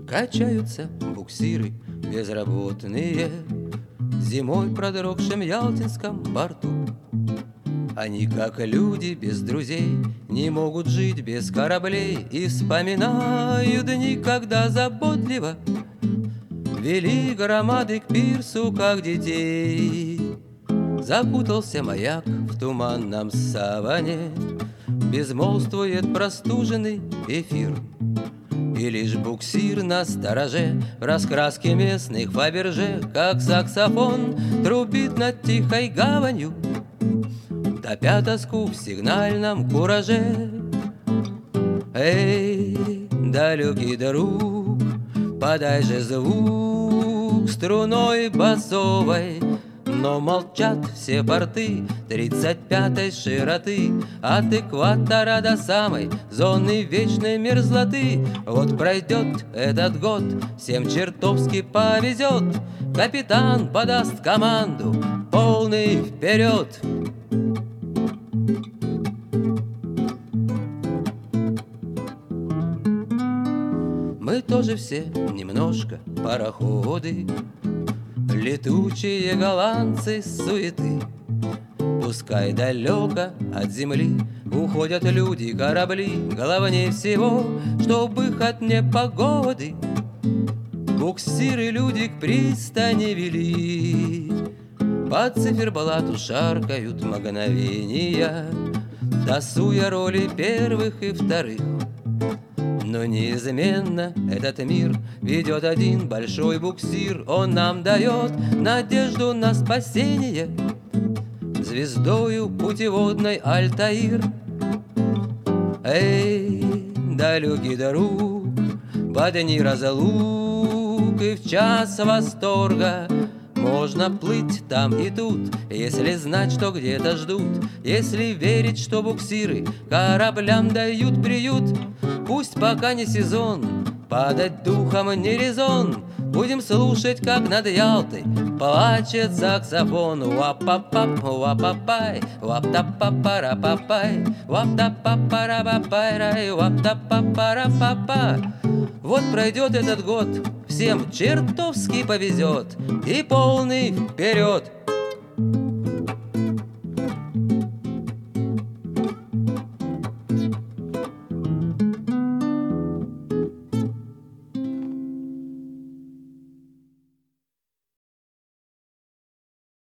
Качаются буксиры безработные зимой в продрогшем ялтинском порту. Они, как люди без друзей, не могут жить без кораблей и вспоминают дни, когда заботливо вели громады к пирсу, как детей. Закутался маяк в туманном саване, безмолвствует простуженный эфир. И лишь буксир на стороже в раскраске местных Фаберже, как саксофон, трубит над тихой гаванью, топя тоску в сигнальном кураже. Эй, далекий друг, подай же звук струной басовой. Но молчат все порты 35-й широты, от экватора до самой зоны вечной мерзлоты. Вот пройдет этот год, всем чертовски повезет, капитан подаст команду, полный вперед. Мы тоже все немножко пароходы, летучие голландцы суеты. Пускай далеко от земли уходят люди, корабли, главнее всего, чтоб их от непогоды буксиры люди к пристани вели. По циферблату шаркают мгновения, тасуя роли первых и вторых. Но неизменно этот мир ведет один большой буксир. Он нам дает надежду на спасение звездою путеводной Альтаир. Эй, далекий друг, в дни разлук и в час восторга можно плыть там и тут, если знать, что где-то ждут, если верить, что буксиры кораблям дают приют. Пусть пока не сезон, падать духом не резон, будем слушать, как над Ялтой плачет саксофон. Уап-пап-пап, уап-папай, уап-тап-папара-папай, уап-тап-папара-папай, уап-тап-папара-папа. Вот пройдет этот год, всем чертовски повезет, и полный вперед.